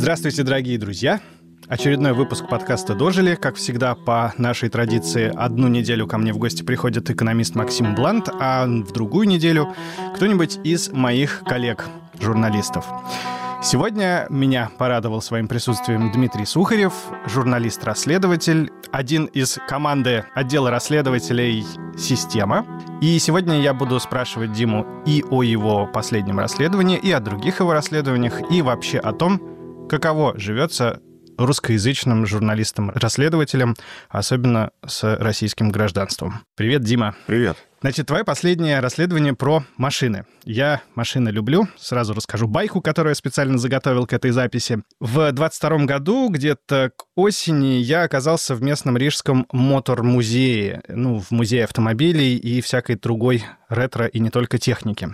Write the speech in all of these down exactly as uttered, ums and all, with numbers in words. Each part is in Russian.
Здравствуйте, дорогие друзья! Очередной выпуск подкаста «Дожили». Как всегда, по нашей традиции, одну неделю ко мне в гости приходит экономист Максим Блант, а в другую неделю кто-нибудь из моих коллег, журналистов. Сегодня меня порадовал своим присутствием Дмитрий Сухарев, журналист-расследователь, один из команды отдела расследователей «Система». И сегодня я буду спрашивать Диму и о его последнем расследовании, и о других его расследованиях, и вообще о том, каково живется русскоязычным журналистам-расследователям, особенно с российским гражданством. Привет, Дима. Привет. Значит, твое последнее расследование про машины. Я машины люблю. Сразу расскажу байку, которую я специально заготовил к этой записи. В двадцать втором году, где-то к осени, я оказался в местном рижском мотор-музее. Ну, в музее автомобилей и всякой другой ретро и не только техники.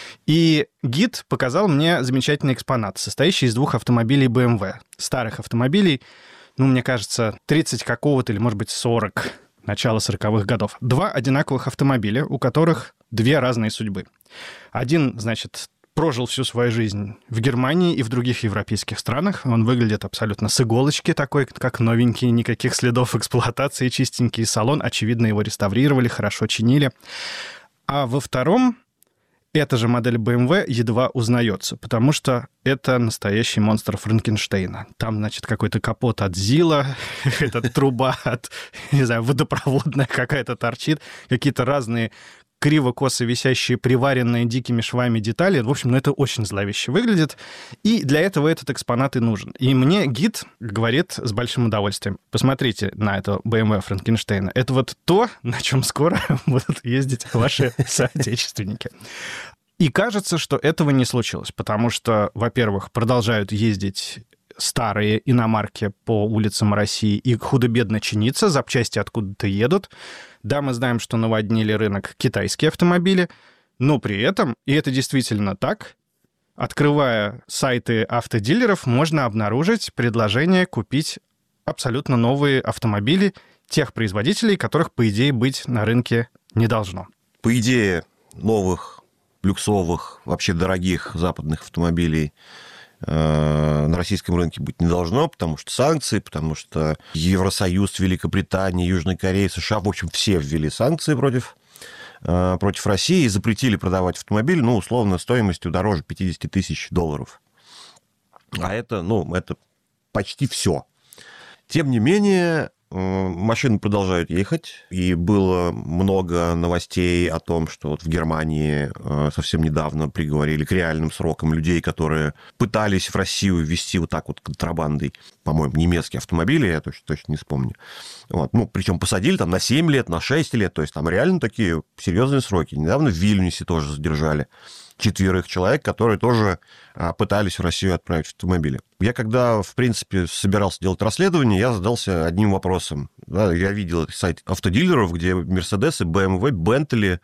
И гид показал мне замечательный экспонат, состоящий из двух автомобилей бэ эм вэ. Старых автомобилей, ну, мне кажется, тридцать какого-то или, может быть, сорок. Начала сороковых годов. Два одинаковых автомобиля, у которых две разные судьбы. Один, значит, прожил всю свою жизнь в Германии и в других европейских странах. Он выглядит абсолютно с иголочки такой, как новенький, никаких следов эксплуатации, чистенький салон. Очевидно, его реставрировали, хорошо чинили. А во втором эта же модель бэ эм вэ едва узнается, потому что это настоящий монстр Франкенштейна. Там, значит, какой-то капот от ЗИЛа, эта труба от, не знаю, водопроводная какая-то торчит, какие-то разные криво-косо висящие, приваренные дикими швами детали. В общем, ну, это очень зловеще выглядит. И для этого этот экспонат и нужен. И мне гид говорит с большим удовольствием: посмотрите на это бэ эм вэ Франкенштейна. Это вот то, на чем скоро будут ездить ваши соотечественники. И кажется, что этого не случилось, потому что, во-первых, продолжают ездить старые иномарки по улицам России и худо-бедно чиниться, запчасти откуда-то едут. Да, мы знаем, что наводнили рынок китайские автомобили, но при этом, и это действительно так, открывая сайты автодилеров, можно обнаружить предложение купить абсолютно новые автомобили тех производителей, которых, по идее, быть на рынке не должно. По идее, новых, люксовых, вообще дорогих западных автомобилей на российском рынке быть не должно, потому что санкции, потому что Евросоюз, Великобритания, Южная Корея, США, в общем, все ввели санкции против, против России и запретили продавать автомобиль, ну, условно, стоимостью дороже пятьдесят тысяч долларов. А это, ну, это почти все. Тем не менее, машины продолжают ехать, и было много новостей о том, что вот в Германии совсем недавно приговорили к реальным срокам людей, которые пытались в Россию ввести вот так вот контрабандой, по-моему, немецкие автомобили, я точно, точно не вспомню. Вот. Ну, причем посадили там на семь лет, на шесть лет, то есть там реально такие серьезные сроки. Недавно в Вильнюсе тоже задержали четверых человек, которые тоже пытались в Россию отправить автомобили. Я когда, в принципе, собирался делать расследование, я задался одним вопросом. Да, я видел сайт автодилеров, где Мерседесы, бэ эм вэ, Бентли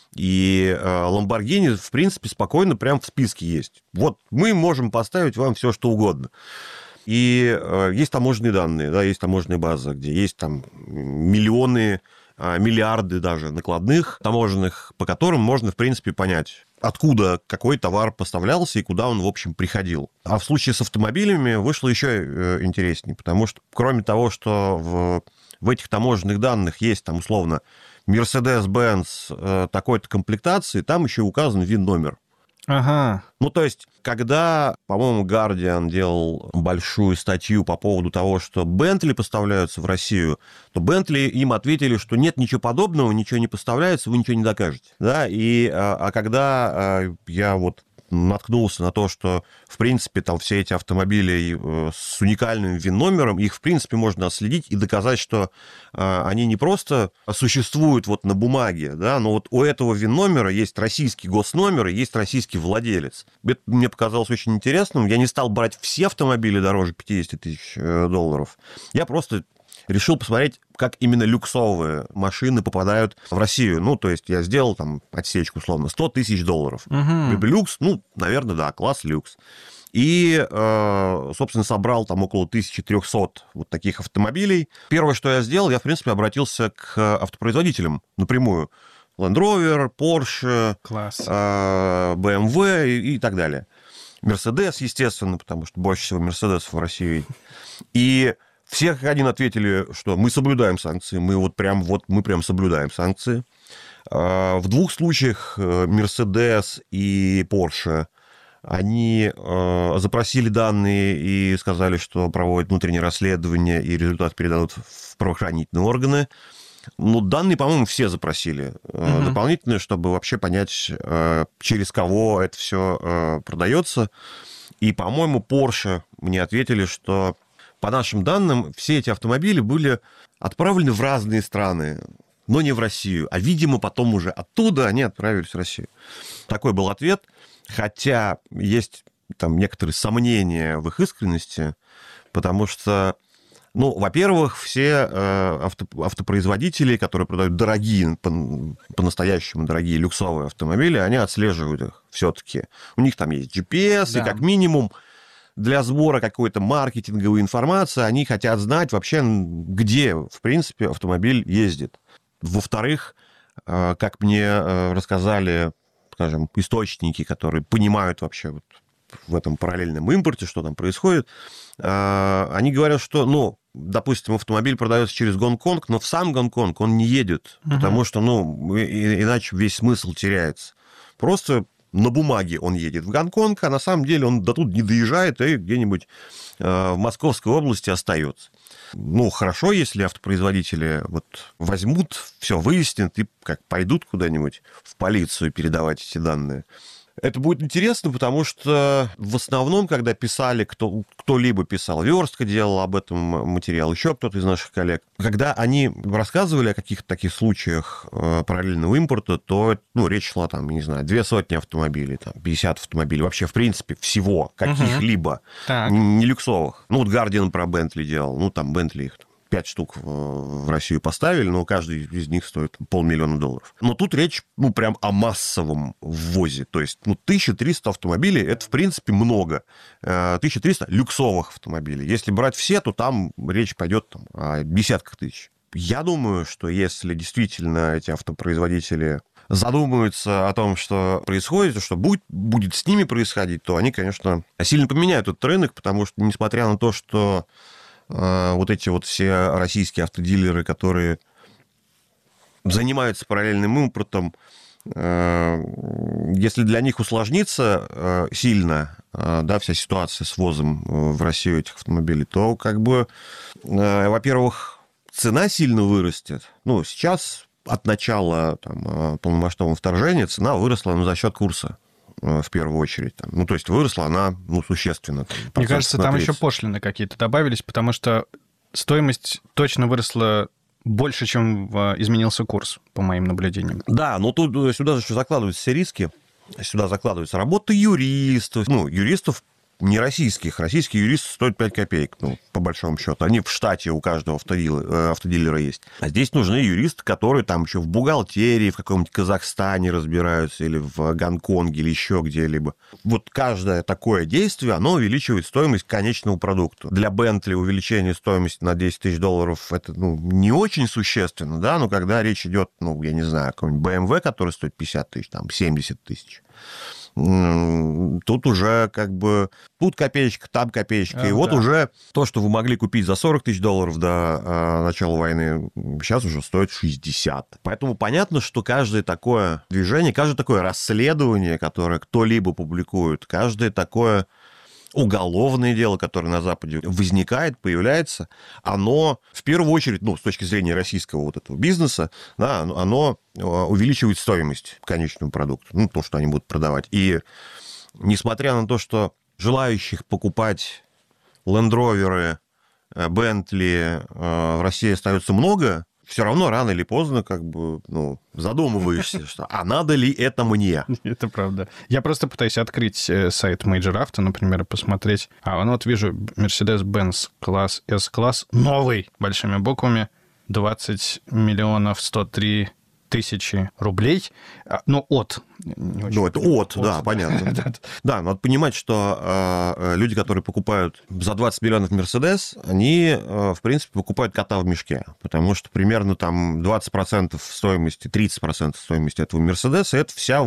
и Ламборгини, в принципе, спокойно прямо в списке есть. Вот мы можем поставить вам все, что угодно. И есть таможенные данные, да, есть таможенная база, где есть там миллионы, миллиарды даже накладных таможенных, по которым можно, в принципе, понять, откуда какой товар поставлялся и куда он, в общем, приходил. А в случае с автомобилями вышло еще интереснее, потому что, кроме того, что в, в этих таможенных данных есть, там, условно, Mercedes-Benz такой-то комплектации, там еще указан ВИН-номер. Ага. Ну, то есть, когда, по-моему, Guardian делал большую статью по поводу того, что Бентли поставляются в Россию, то Бентли им ответили, что нет ничего подобного, ничего не поставляется, вы ничего не докажете. Да? И, а, а когда я вот наткнулся на то, что, в принципе, там все эти автомобили с уникальным ВИН-номером, их, в принципе, можно отследить и доказать, что они не просто существуют вот на бумаге, да, но вот у этого ВИН-номера есть российский госномер и есть российский владелец. Это мне показалось очень интересным. Я не стал брать все автомобили дороже пятьдесят тысяч долларов. Я просто решил посмотреть, как именно люксовые машины попадают в Россию. Ну, то есть я сделал там отсечку, условно, сто тысяч долларов. Угу. Люкс, ну, наверное, да, класс люкс. И, собственно, собрал там около тысяча триста вот таких автомобилей. Первое, что я сделал, я, в принципе, обратился к автопроизводителям напрямую. Land Rover, Porsche, Класс. бэ эм вэ и, и так далее. Мерседес, естественно, потому что больше всего Мерседесов в России. И все как один ответили, что мы соблюдаем санкции, мы вот прям, вот, мы прям соблюдаем санкции. В двух случаях Мерседес и Porsche, они запросили данные и сказали, что проводят внутреннее расследование, и результат передадут в правоохранительные органы. Ну, данные, по-моему, все запросили uh-huh. дополнительные, чтобы вообще понять, через кого это все продается. И, по-моему, Porsche мне ответили, что по нашим данным все эти автомобили были отправлены в разные страны, но не в Россию. А, видимо, потом уже оттуда они отправились в Россию. Такой был ответ. Хотя есть там некоторые сомнения в их искренности, потому что, ну, во-первых, все э, авто, автопроизводители, которые продают дорогие, по- по-настоящему дорогие люксовые автомобили, они отслеживают их все-таки. У них там есть джи пи эс, да. И как минимум для сбора какой-то маркетинговой информации они хотят знать вообще, где, в принципе, автомобиль ездит. Во-вторых, э, как мне э, рассказали, скажем, источники, которые понимают вообще вот в этом параллельном импорте, что там происходит, они говорят, что, ну, допустим, автомобиль продается через Гонконг, но в сам Гонконг он не едет, uh-huh. потому что, ну, иначе весь смысл теряется. Просто на бумаге он едет в Гонконг, а на самом деле он до тут не доезжает и где-нибудь в Московской области остается. Ну, хорошо, если автопроизводители вот возьмут, все выяснят и как пойдут куда-нибудь в полицию передавать эти данные. Это будет интересно, потому что в основном, когда писали, кто, кто-либо писал, Верстка делал об этом материал, еще кто-то из наших коллег, когда они рассказывали о каких-то таких случаях параллельного импорта, то, ну, речь шла там, не знаю, две сотни автомобилей, там, пятьдесят автомобилей, вообще, в принципе, всего, каких-либо, uh-huh. не люксовых. Ну, вот Guardian про Bentley делал, ну, там, Bentley их пять штук в Россию поставили, но каждый из них стоит полмиллиона долларов. Но тут речь, ну, прям о массовом ввозе. То есть, ну, тысяча триста автомобилей, это, в принципе, много. тысяча триста люксовых автомобилей. Если брать все, то там речь пойдет там, о десятках тысяч. Я думаю, что если действительно эти автопроизводители задумаются о том, что происходит, что будет, будет с ними происходить, то они, конечно, сильно поменяют этот рынок, потому что, несмотря на то, что вот эти вот все российские автодилеры, которые занимаются параллельным импортом, если для них усложнится сильно, да, вся ситуация с ввозом в Россию этих автомобилей, то, как бы, во-первых, цена сильно вырастет. Ну, сейчас от начала там, полномасштабного вторжения цена выросла, ну, за счет курса. В первую очередь. Там. Ну, то есть выросла она, ну, существенно. Там, Мне кажется, там еще пошлины какие-то добавились, потому что стоимость точно выросла больше, чем изменился курс, по моим наблюдениям. Да, но тут сюда же закладываются все риски. Сюда закладывается работа юристов. Ну, юристов не российских. Российские юристы стоят пять копеек, ну, по большому счету. Они в штате у каждого автодилера, автодилера есть. А здесь нужны юристы, которые там еще в бухгалтерии, в каком-нибудь Казахстане разбираются, или в Гонконге, или еще где-либо. Вот каждое такое действие, оно увеличивает стоимость конечного продукта. Для Bentley увеличение стоимости на десять тысяч долларов, это, ну, не очень существенно, да, но когда речь идет, ну, я не знаю, о каком-нибудь бэ эм вэ, который стоит пятьдесят тысяч, там, семьдесят тысяч, тут уже как бы... Тут копеечка, там копеечка. А, и вот да. уже то, что вы могли купить за сорок тысяч долларов до а, начала войны, сейчас уже стоит шестьдесят. Поэтому понятно, что каждое такое движение, каждое такое расследование, которое кто-либо публикует, каждое такое уголовное дело, которое на Западе возникает, появляется, оно в первую очередь, ну, с точки зрения российского вот этого бизнеса, да, оно увеличивает стоимость конечного продукта, ну, то, что они будут продавать. И несмотря на то, что желающих покупать Land Rover, Bentley в России остается много, все равно рано или поздно как бы, ну, задумываешься, что а надо ли это мне? Это правда. Я просто пытаюсь открыть сайт Major Auto, например, и посмотреть. А, ну вот вижу Mercedes-Benz класс S-класс, новый, большими буквами, двадцать миллионов сто три тысячи рублей. Ну, от. Ну, это от, от, да, понятно. Да, надо понимать, что э, люди, которые покупают за двадцать миллионов Мерседес, они, э, в принципе, покупают кота в мешке, потому что примерно там двадцать процентов стоимости, тридцать процентов стоимости этого Мерседеса, это вся вот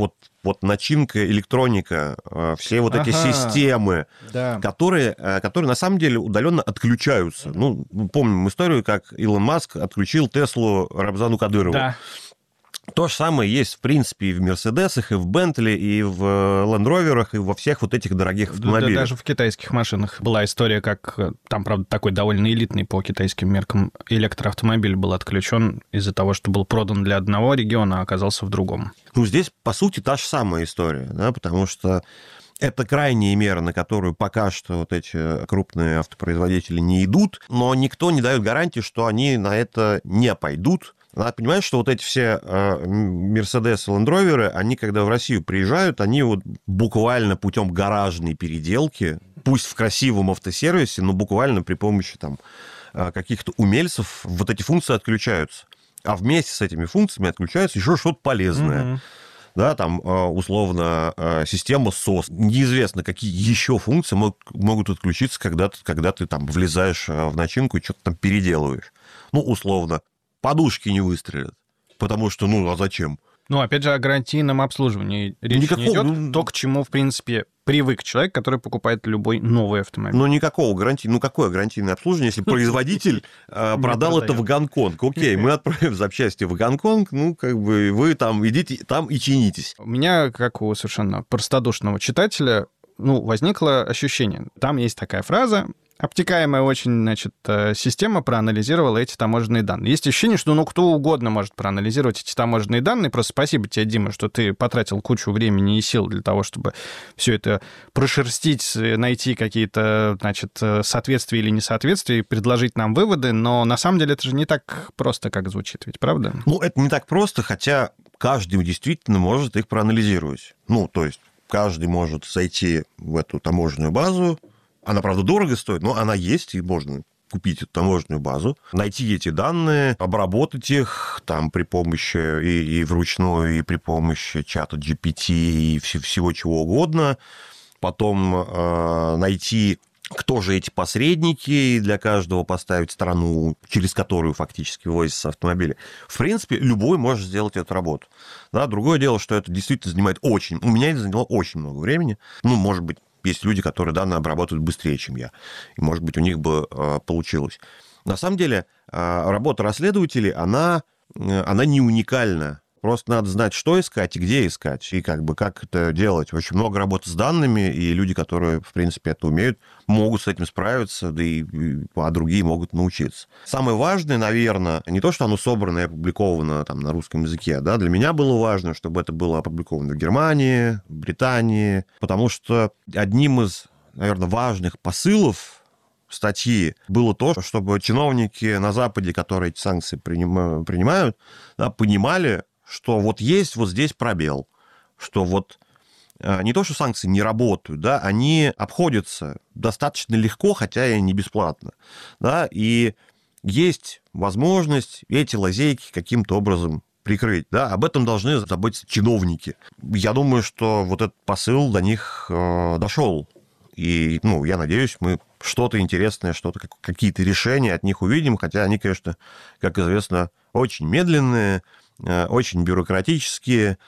вот начинка, электроника, все вот эти ага. системы, да. которые, которые на самом деле удаленно отключаются. Ну, помним историю, как Илон Маск отключил Теслу Рамзану Кадырову. Да. То же самое есть, в принципе, и в Мерседесах, и в Бентли, и в Лэнд-Роверах, и во всех вот этих дорогих автомобилях. Да, даже в китайских машинах была история, как там, правда, такой довольно элитный по китайским меркам электроавтомобиль был отключен из-за того, что был продан для одного региона, а оказался в другом. Ну, здесь, по сути, та же самая история, да, потому что это крайняя мера, на которую пока что вот эти крупные автопроизводители не идут, но никто не дает гарантии, что они на это не пойдут. Надо понимать, что вот эти все Мерседесы, Лэнд-Роверы, они, когда в Россию приезжают, они вот буквально путем гаражной переделки, пусть в красивом автосервисе, но буквально при помощи там каких-то умельцев вот эти функции отключаются. А вместе с этими функциями отключается еще что-то полезное. Mm-hmm. Да, там, условно, система сос. Неизвестно, какие еще функции могут, могут отключиться, когда ты, когда ты там влезаешь в начинку и что-то там переделываешь. Ну, условно, подушки не выстрелят. Потому что, ну, а зачем? Ну, опять же, о гарантийном обслуживании речь Никакого, не идет. Ну, то, к чему, в принципе, привык человек, который покупает любой новый автомобиль. Ну, никакого гарантии. Ну, какое гарантийное обслуживание, если производитель продал это в Гонконг? Окей, мы отправим запчасти в Гонконг, ну, как бы вы там идите там и чинитесь. У меня, как у совершенно простодушного читателя, ну, возникло ощущение. Там есть такая фраза: обтекаемая очень, значит, система проанализировала эти таможенные данные. Есть ощущение, что ну кто угодно может проанализировать эти таможенные данные. Просто спасибо тебе, Дима, что ты потратил кучу времени и сил для того, чтобы все это прошерстить, найти какие-то, значит, соответствия или несоответствия и предложить нам выводы. Но на самом деле это же не так просто, как звучит, ведь правда? Ну, это не так просто, хотя каждый действительно может их проанализировать. Ну, то есть каждый может зайти в эту таможенную базу. Она, правда, дорого стоит, но она есть, и можно купить эту таможенную базу, найти эти данные, обработать их там при помощи и, и вручную, и при помощи чата джи пи ти, и вс- всего чего угодно. Потом э, найти, кто же эти посредники, и для каждого поставить страну, через которую фактически ввозятся автомобили. В принципе, любой может сделать эту работу. Да, другое дело, что это действительно занимает очень... У меня это заняло очень много времени. Ну, может быть, есть люди, которые данные обрабатывают быстрее, чем я. И, может быть, у них бы э, получилось. На самом деле, э, работа расследователей, она, э, она не уникальна. Просто надо знать, что искать и где искать, и как бы как это делать. Очень много работы с данными, и люди, которые, в принципе, это умеют, могут с этим справиться, да и, а другие могут научиться. Самое важное, наверное, не то, что оно собрано и опубликовано там на русском языке, да, для меня было важно, чтобы это было опубликовано в Германии, в Британии, потому что одним из, наверное, важных посылов статьи было то, чтобы чиновники на Западе, которые эти санкции принимают, да, понимали, что вот есть вот здесь пробел, что вот не то, что санкции не работают, да, они обходятся достаточно легко, хотя и не бесплатно, да, и есть возможность эти лазейки каким-то образом прикрыть, да, об этом должны заботиться чиновники. Я думаю, что вот этот посыл до них э, дошел, и, ну, я надеюсь, мы что-то интересное, что-то, какие-то решения от них увидим, хотя они, конечно, как известно, очень медленные, очень бюрократические,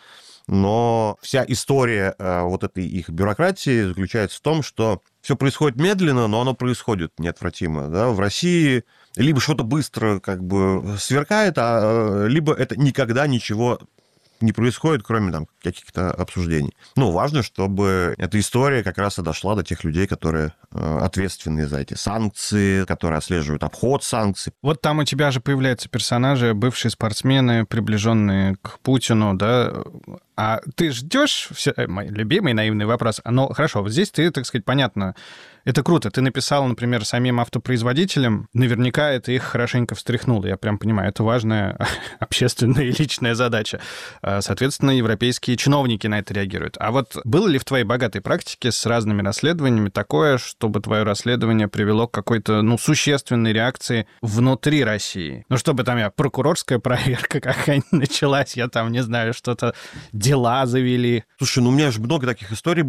но вся история вот этой их бюрократии заключается в том, что все происходит медленно, но оно происходит неотвратимо. Да? В России либо что-то быстро как бы сверкает, а либо это никогда ничего не происходит, кроме там каких-то обсуждений. Ну, важно, чтобы эта история как раз и дошла до тех людей, которые ответственны за эти санкции, которые отслеживают обход санкций. Вот там у тебя же появляются персонажи, бывшие спортсмены, приближенные к Путину, да? А ты ждешь, все... мой любимый наивный вопрос, но хорошо, вот здесь ты, так сказать, понятно, это круто. Ты написал, например, самим автопроизводителям, наверняка это их хорошенько встряхнуло. Я прям понимаю, это важная общественная и личная задача. Соответственно, европейские чиновники на это реагируют. А вот было ли в твоей богатой практике с разными расследованиями такое, чтобы твое расследование привело к какой-то, ну, существенной реакции внутри России? Ну, чтобы там я, прокурорская проверка какая-нибудь началась, я там, не знаю, что-то, дела завели. Слушай, ну, у меня же много таких историй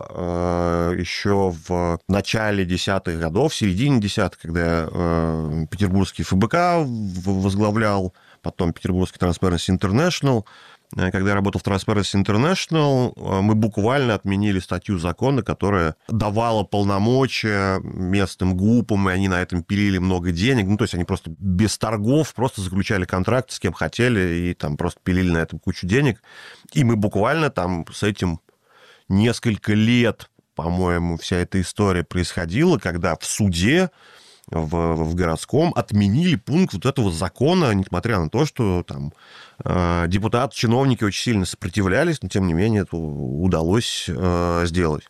было еще в начале десятых годов, в середине десятых, когда я э, петербургский эф бэ ка возглавлял, потом Петербургский Transparency International. когда я работал в Transparency International, мы буквально отменили статью закона, которая давала полномочия местным ГУПам, и они на этом пилили много денег. Ну, то есть они просто без торгов просто заключали контракт с кем хотели и там просто пилили на этом кучу денег. И мы буквально там с этим несколько лет, по-моему, вся эта история происходила, когда в суде В, в городском отменили пункт вот этого закона, несмотря на то, что там э, депутаты, чиновники очень сильно сопротивлялись, но тем не менее это удалось э, сделать.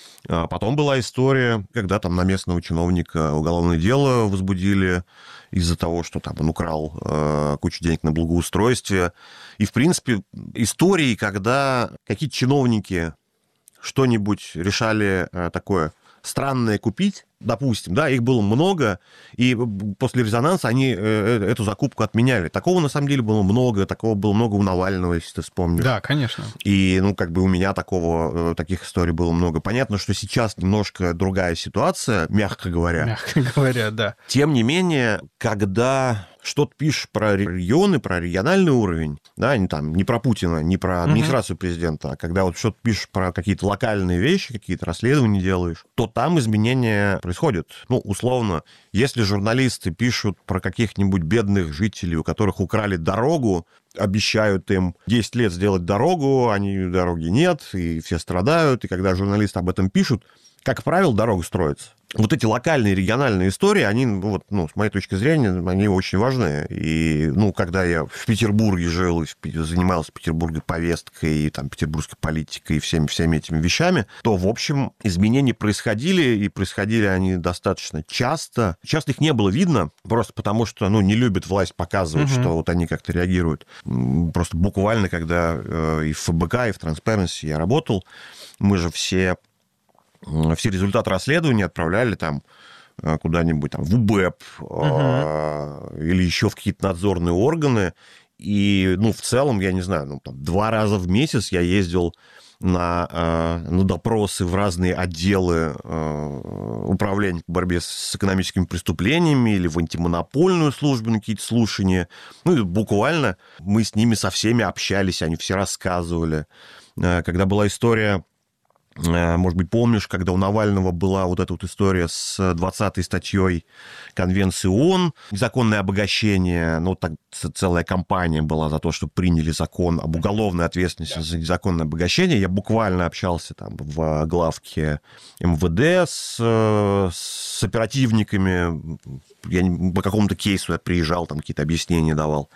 А потом была история, когда там на местного чиновника уголовное дело возбудили из-за того, что там он украл э, кучу денег на благоустройстве. И, в принципе, истории, когда какие-то чиновники что-нибудь решали э, такое странное купить, допустим, да, их было много, и после резонанса они эту закупку отменяли. Такого, на самом деле, было много, такого было много у Навального, если ты вспомнишь. Да, конечно. И, ну, как бы у меня такого, таких историй было много. Понятно, что сейчас немножко другая ситуация, мягко говоря. Мягко говоря, да. Тем не менее, когда что-то пишешь про регионы, про региональный уровень, да, не, там, не про Путина, не про администрацию mm-hmm. президента, а когда вот что-то пишешь про какие-то локальные вещи, какие-то расследования делаешь, то там изменения происходят. Ну, условно, если журналисты пишут про каких-нибудь бедных жителей, у которых украли дорогу, обещают им десять лет сделать дорогу, они дороги нет, и все страдают, и когда журналисты об этом пишут, как правило, дорога строится. Вот эти локальные, региональные истории, они, вот, ну, с моей точки зрения, они очень важны. И, ну, когда я в Петербурге жил, занимался в Петербурге повесткой, и там, петербургской политикой, и всеми, всеми этими вещами, то, в общем, изменения происходили, и происходили они достаточно часто. Часто их не было видно, просто потому что, ну, не любит власть показывать, угу. что вот они как-то реагируют. Просто буквально, когда и в ФБК, и в Transparency я работал, мы же все... все результаты расследования отправляли там куда-нибудь там, в УБЭП uh-huh. или еще в какие-то надзорные органы. И, ну, в целом, я не знаю, ну, там, два раза в месяц я ездил на, на допросы в разные отделы управления по борьбе с экономическими преступлениями или в антимонопольную службу на какие-то слушания. Ну, и буквально мы с ними со всеми общались, они все рассказывали. Когда была история... Может быть, помнишь, когда у Навального была вот эта вот история с двадцатой статьей Конвенции ООН, незаконное обогащение, ну, так целая кампания была за то, что приняли закон об уголовной ответственности за незаконное обогащение. Я буквально общался там в главке эм вэ дэ с, с оперативниками, я по какому-то кейсу я приезжал, там какие-то объяснения давал.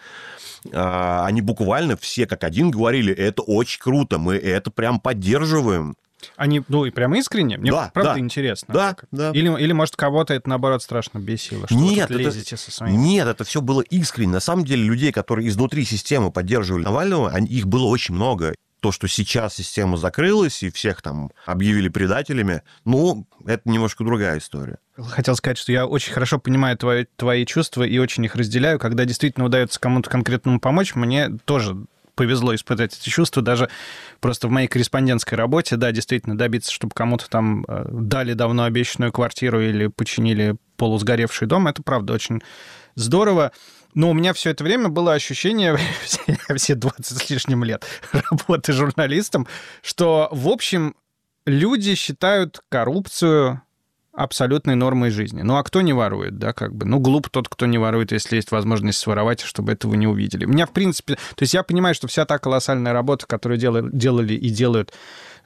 Они буквально все как один говорили, это очень круто, мы это прям поддерживаем. Они, ну, и прям искренне? Мне да, правда да, интересно. Да, да. Или, или, может, кого-то это, наоборот, страшно бесило, что нет, вы тут лезете это, со своим... Нет, это все было искренне. На самом деле, людей, которые изнутри системы поддерживали Навального, они, их было очень много. То, что сейчас система закрылась и всех там объявили предателями, ну, это немножко другая история. Хотел сказать, что я очень хорошо понимаю твои, твои чувства и очень их разделяю. Когда действительно удается кому-то конкретному помочь, мне тоже... повезло испытать эти чувства, даже просто в моей корреспондентской работе, да, действительно, добиться, чтобы кому-то там дали давно обещанную квартиру или починили полусгоревший дом, это, правда, очень здорово. Но у меня все это время было ощущение, все двадцать с лишним лет работы журналистом, что, в общем, люди считают коррупцию абсолютной нормой жизни. Ну, а кто не ворует, да, как бы? Ну, глуп тот, кто не ворует, если есть возможность своровать, чтобы этого не увидели. Меня, в принципе... То есть я понимаю, что вся та колоссальная работа, которую делали, делали и делают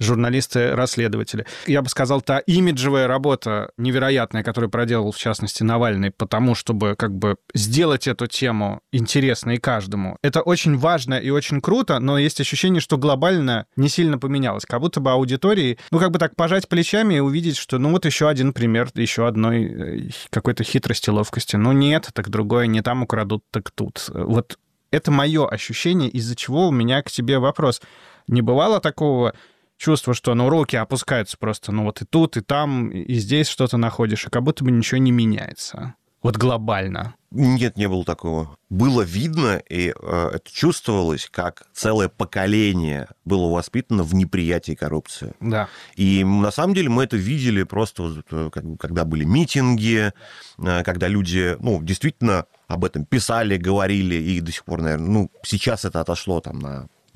журналисты-расследователи. Я бы сказал, та имиджевая работа невероятная, которую проделал, в частности, Навальный, потому чтобы как бы сделать эту тему интересной каждому. Это очень важно и очень круто, но есть ощущение, что глобально не сильно поменялось. Как будто бы аудитории, ну, как бы так пожать плечами и увидеть, что, ну, вот еще один пример, еще одной какой-то хитрости, ловкости. Ну, нет, так другое, не там украдут, так тут. Вот это мое ощущение, из-за чего у меня к тебе вопрос. Не бывало такого чувство, что, ну, руки опускаются просто, ну, вот и тут, и там, и здесь что-то находишь, и как будто бы ничего не меняется. Вот глобально. Нет, не было такого. Было видно, и э, это чувствовалось, как целое поколение было воспитано в неприятии коррупции. Да. И на самом деле мы это видели просто, когда были митинги, э, когда люди, ну, действительно об этом писали, говорили, и до сих пор, наверное, ну, сейчас это отошло там на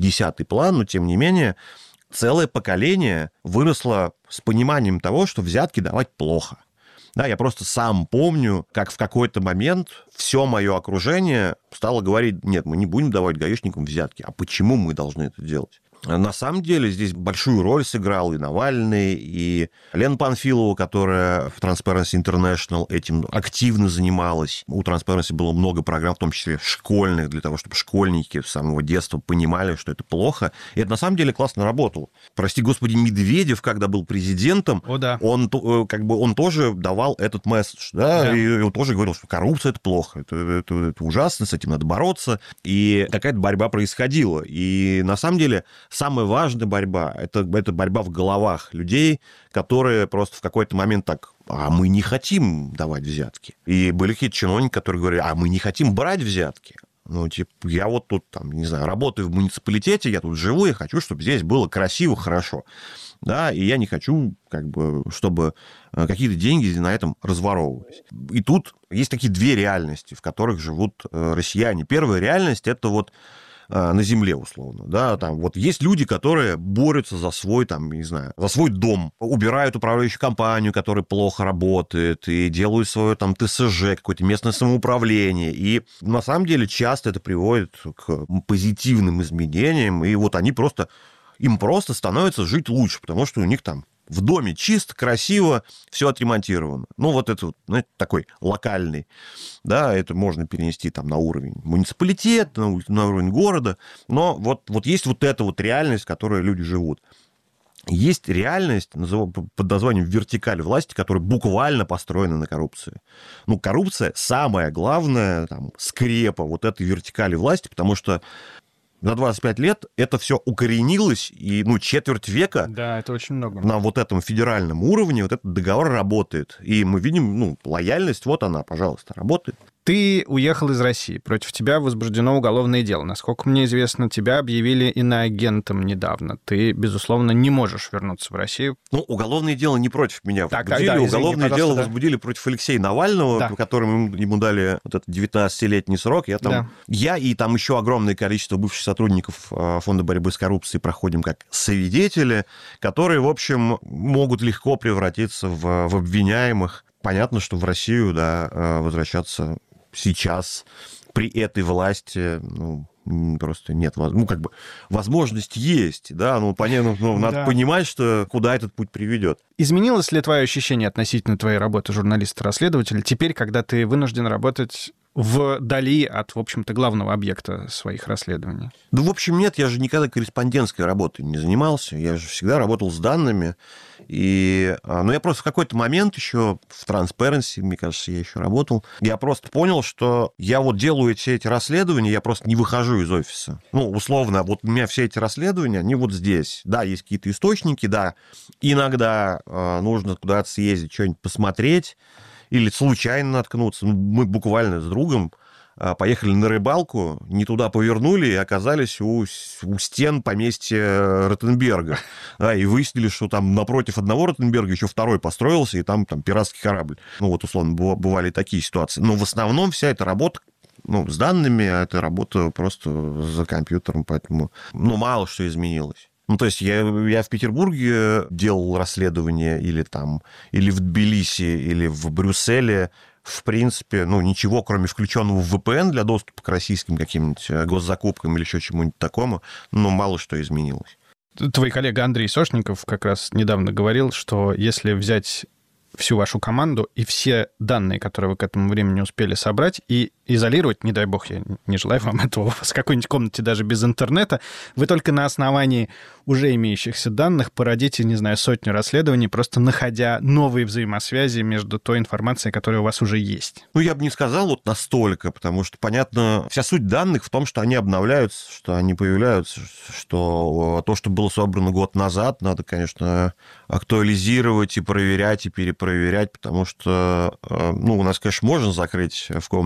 десятый план, но тем не менее целое поколение выросло с пониманием того, что взятки давать плохо. Да, я просто сам помню, как в какой-то момент все мое окружение стало говорить: нет, мы не будем давать гаишникам взятки. А почему мы должны это делать? На самом деле здесь большую роль сыграл и Навальный, и Лена Панфилова, которая в Transparency International этим активно занималась. У Transparency было много программ, в том числе школьных, для того, чтобы школьники с самого детства понимали, что это плохо. И это на самом деле классно работало. Прости господи, Медведев, когда был президентом, О, да. он, как бы, он тоже давал этот месседж, да, да. И он тоже говорил, что коррупция – это плохо, это, это, это ужасно, с этим надо бороться. И какая-то борьба происходила. И на самом деле самая важная борьба – это, это борьба в головах людей, которые просто в какой-то момент так: а мы не хотим давать взятки. И были какие-то чиновники, которые говорили: а мы не хотим брать взятки. Ну, типа, я вот тут, там, не знаю, работаю в муниципалитете, я тут живу, я хочу, чтобы здесь было красиво, хорошо. Да, и я не хочу, как бы, чтобы какие-то деньги на этом разворовывались. И тут есть такие две реальности, в которых живут россияне. Первая реальность – это вот на земле, условно, да, там вот есть люди, которые борются за свой, там, не знаю, за свой дом, убирают управляющую компанию, которая плохо работает, и делают свое, там, ТСЖ, какое-то местное самоуправление, и на самом деле часто это приводит к позитивным изменениям, и вот они просто, им просто становится жить лучше, потому что у них там в доме чисто, красиво, все отремонтировано. Ну, вот это вот, знаете, такой локальный, да, это можно перенести там на уровень муниципалитета, на, на уровень города, но вот, вот есть вот эта вот реальность, в которой люди живут. Есть реальность под названием вертикаль власти, которая буквально построена на коррупции. Ну, коррупция самая главная там, скрепа вот этой вертикали власти, потому что за двадцать пять лет это все укоренилось, и, ну, четверть века да, это очень много. На вот этом федеральном уровне вот этот договор работает. И мы видим, ну, лояльность, вот она, пожалуйста, работает. Ты уехал из России. Против тебя возбуждено уголовное дело. Насколько мне известно, тебя объявили иноагентом недавно. Ты, безусловно, не можешь вернуться в Россию. Ну, уголовное дело не против меня так, возбудили. Так, да, извини, уголовное дело да. возбудили против Алексея Навального, да. по которому ему дали вот этот девятнадцатилетний срок. Я, там, да. я и там еще огромное количество бывших сотрудников Фонда борьбы с коррупцией проходим как свидетели, которые, в общем, могут легко превратиться в, в обвиняемых. Понятно, что в Россию, да, возвращаться сейчас при этой власти, ну, просто нет, ну, как бы, возможность есть, да, ну, понятно, ну, надо да. понимать, что куда этот путь приведет. Изменилось ли твое ощущение относительно твоей работы журналиста-расследователя теперь, когда ты вынужден работать вдали от, в общем-то, главного объекта своих расследований? Да, в общем, нет, я же никогда корреспондентской работой не занимался, я же всегда работал с данными, и, ну, я просто в какой-то момент еще в Transparency, мне кажется, я еще работал, я просто понял, что я вот делаю все эти расследования, я просто не выхожу из офиса. Ну, условно, вот у меня все эти расследования, они вот здесь. Да, есть какие-то источники, да, иногда э, нужно куда-то съездить, что-нибудь посмотреть, или случайно наткнуться. Мы буквально с другом поехали на рыбалку, не туда повернули и оказались у, у стен поместья Ротенберга. Да, и выяснили, что там напротив одного Ротенберга еще второй построился, и там, там пиратский корабль. Ну, вот, условно, бывали такие ситуации. Но в основном вся эта работа, ну, с данными, а это работа просто за компьютером, поэтому, ну, мало что изменилось. Ну, то есть я, я в Петербурге делал расследование или там, или в Тбилиси, или в Брюсселе. В принципе, ну, ничего, кроме включенного в вэ пэ эн для доступа к российским каким-нибудь госзакупкам или еще чему-нибудь такому, ну, мало что изменилось. Твой коллега Андрей Сошников как раз недавно говорил, что если взять всю вашу команду и все данные, которые вы к этому времени успели собрать, и изолировать, не дай бог, я не желаю вам этого, у вас в какой-нибудь комнате даже без интернета, вы только на основании уже имеющихся данных породите, не знаю, сотню расследований, просто находя новые взаимосвязи между той информацией, которая у вас уже есть. Ну, я бы не сказал вот настолько, потому что, понятно, вся суть данных в том, что они обновляются, что они появляются, что то, что было собрано год назад, надо, конечно, актуализировать и проверять, и перепроверять, потому что, ну, у нас, конечно, можно закрыть в комнате без интернета,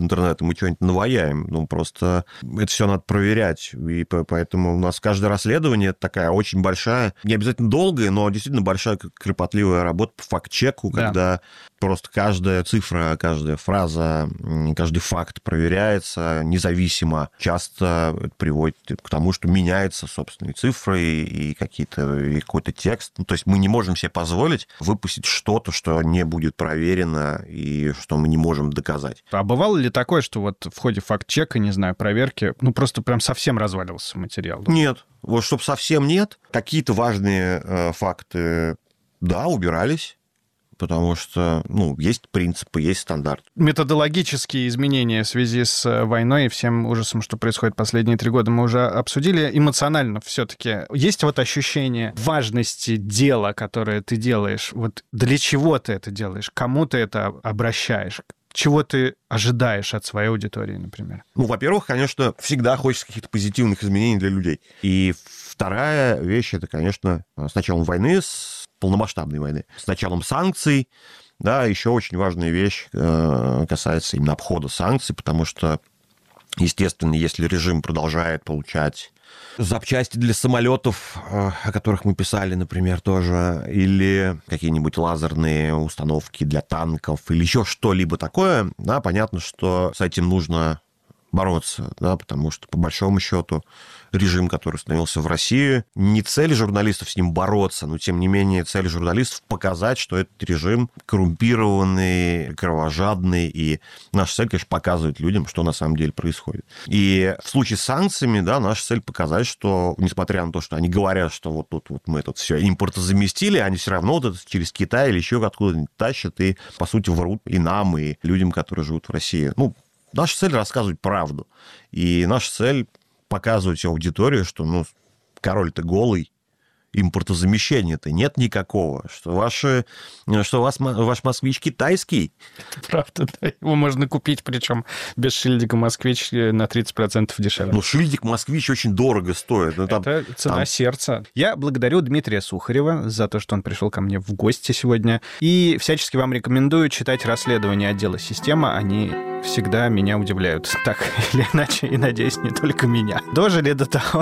интернета, мы что-нибудь наваяем. Ну, просто это все надо проверять. И поэтому у нас каждое расследование такая очень большая, не обязательно долгая, но действительно большая, кропотливая работа по факт-чеку, да. Когда просто каждая цифра, каждая фраза, каждый факт проверяется независимо. Часто это приводит к тому, что меняются собственные цифры и какие-то, и какой-то текст. Ну, то есть мы не можем себе позволить выпустить что-то, что не будет проверено и что мы не можем доказать. А бывало ли такое, что вот в ходе факт-чека, не знаю, проверки, ну просто прям совсем разваливался материал? Да? Нет. Вот чтобы совсем нет. Какие-то важные э, факты, да, убирались. Потому что, ну, есть принципы, есть стандарт. Методологические изменения в связи с войной и всем ужасом, что происходит последние три года, мы уже обсудили. Эмоционально все-таки есть вот ощущение важности дела, которое ты делаешь. Вот для чего ты это делаешь? Кому ты это обращаешь? Чего ты ожидаешь от своей аудитории, например? Ну, во-первых, конечно, всегда хочется каких-то позитивных изменений для людей. И вторая вещь, это, конечно, с началом войны, с полномасштабной войны, с началом санкций, да, еще очень важная вещь касается именно обхода санкций, потому что, естественно, если режим продолжает получать запчасти для самолетов, о которых мы писали, например, тоже, или какие-нибудь лазерные установки для танков, или еще что-либо такое, да, понятно, что с этим нужно бороться, да, потому что, по большому счету, режим, который установился в России, не цель журналистов с ним бороться, но, тем не менее, цель журналистов показать, что этот режим коррумпированный, кровожадный, и наша цель, конечно, показывать людям, что на самом деле происходит. И в случае с санкциями, да, наша цель показать, что, несмотря на то, что они говорят, что вот тут вот мы тут все импортозаместили, они все равно вот это через Китай или еще откуда-нибудь тащат и, по сути, врут и нам, и людям, которые живут в России. Ну, наша цель — рассказывать правду. И наша цель — показывать аудитории, что, ну, король-то голый, импортозамещения-то нет никакого, что, ваши, что у вас, ваш москвич китайский. Это правда, да. Его можно купить, причем без шильдика «Москвич» на тридцать процентов дешевле. Ну, шильдик «Москвич» очень дорого стоит. Ну, там, это цена там... сердца. Я благодарю Дмитрия Сухарева за то, что он пришел ко мне в гости сегодня. И всячески вам рекомендую читать расследования отдела «Система». Они всегда меня удивляют. Так или иначе, и, надеюсь, не только меня. Дожили до того,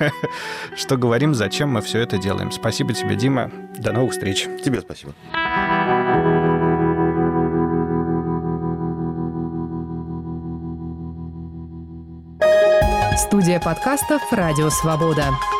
что говорим, зачем мы все это делаем. Спасибо тебе, Дима. До новых встреч. Тебе спасибо. Студия подкастов «Радио Свобода».